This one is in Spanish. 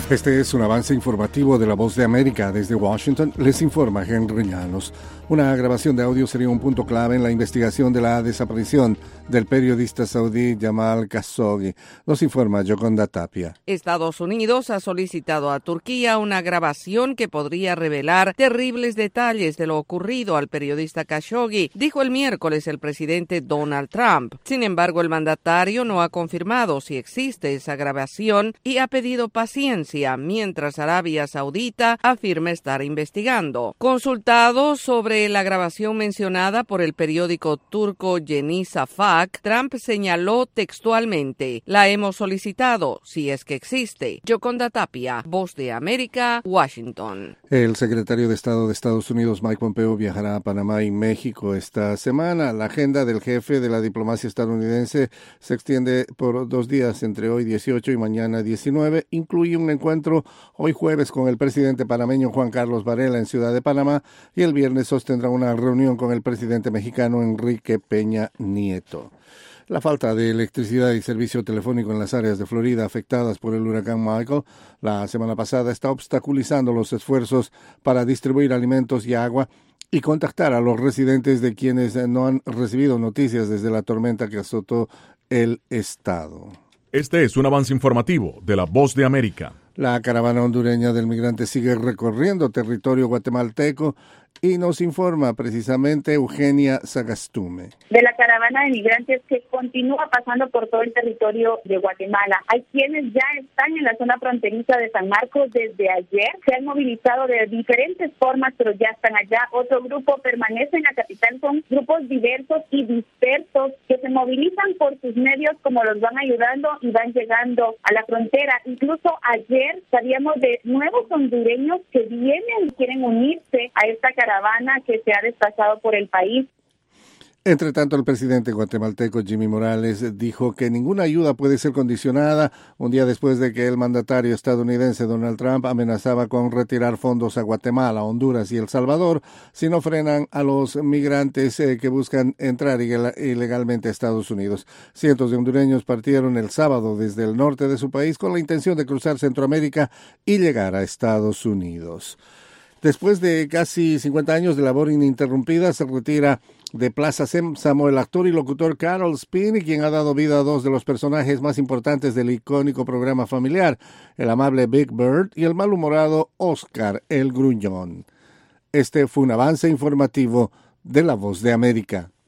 Este es un avance informativo de La Voz de América. Desde Washington les informa Henry Llanos. Una grabación de audio sería un punto clave en la investigación de la desaparición del periodista saudí Jamal Khashoggi. Nos informa Yoconda Tapia. Estados Unidos ha solicitado a Turquía una grabación que podría revelar terribles detalles de lo ocurrido al periodista Khashoggi, dijo el miércoles el presidente Donald Trump. Sin embargo, el mandatario no ha confirmado si existe esa grabación y ha pedido paciencia mientras Arabia Saudita afirma estar investigando. Consultado sobre la grabación mencionada por el periódico turco Yeni Şafak, Trump señaló textualmente: "La hemos solicitado, si es que existe". Yoconda Tapia, Voz de América, Washington. El secretario de Estado de Estados Unidos, Mike Pompeo, viajará a Panamá y México esta semana. La agenda del jefe de la diplomacia estadounidense se extiende por 2 días, entre hoy 18 y mañana 19. Incluye un encuentro hoy jueves con el presidente panameño Juan Carlos Varela en Ciudad de Panamá y el viernes sostendrá una reunión con el presidente mexicano Enrique Peña Nieto. La falta de electricidad y servicio telefónico en las áreas de Florida afectadas por el huracán Michael la semana pasada está obstaculizando los esfuerzos para distribuir alimentos y agua y contactar a los residentes de quienes no han recibido noticias desde la tormenta que azotó el estado. Este es un avance informativo de La Voz de América. La caravana hondureña del migrante sigue recorriendo territorio guatemalteco y nos informa precisamente Eugenia Sagastume. De la caravana de migrantes que continúa pasando por todo el territorio de Guatemala. Hay quienes ya están en la zona fronteriza de San Marcos desde ayer. Se han movilizado de diferentes formas, pero ya están allá. Otro grupo permanece en la capital. Son grupos diversos y dispersos que se movilizan por sus medios, como los van ayudando y van llegando a la frontera. Incluso ayer sabíamos de nuevos hondureños que vienen y quieren unirse a esta caravana que se ha desplazado por el país. Entre tanto, el presidente guatemalteco Jimmy Morales dijo que ninguna ayuda puede ser condicionada un día después de que el mandatario estadounidense Donald Trump amenazaba con retirar fondos a Guatemala, Honduras y El Salvador si no frenan a los migrantes que buscan entrar ilegalmente a Estados Unidos. Cientos de hondureños partieron el sábado desde el norte de su país con la intención de cruzar Centroamérica y llegar a Estados Unidos. Después de casi 50 años de labor ininterrumpida, se retira de Plaza Sésamo el actor y locutor Carol Spinney, quien ha dado vida a 2 de los personajes más importantes del icónico programa familiar, el amable Big Bird y el malhumorado Oscar el Gruñón. Este fue un avance informativo de La Voz de América.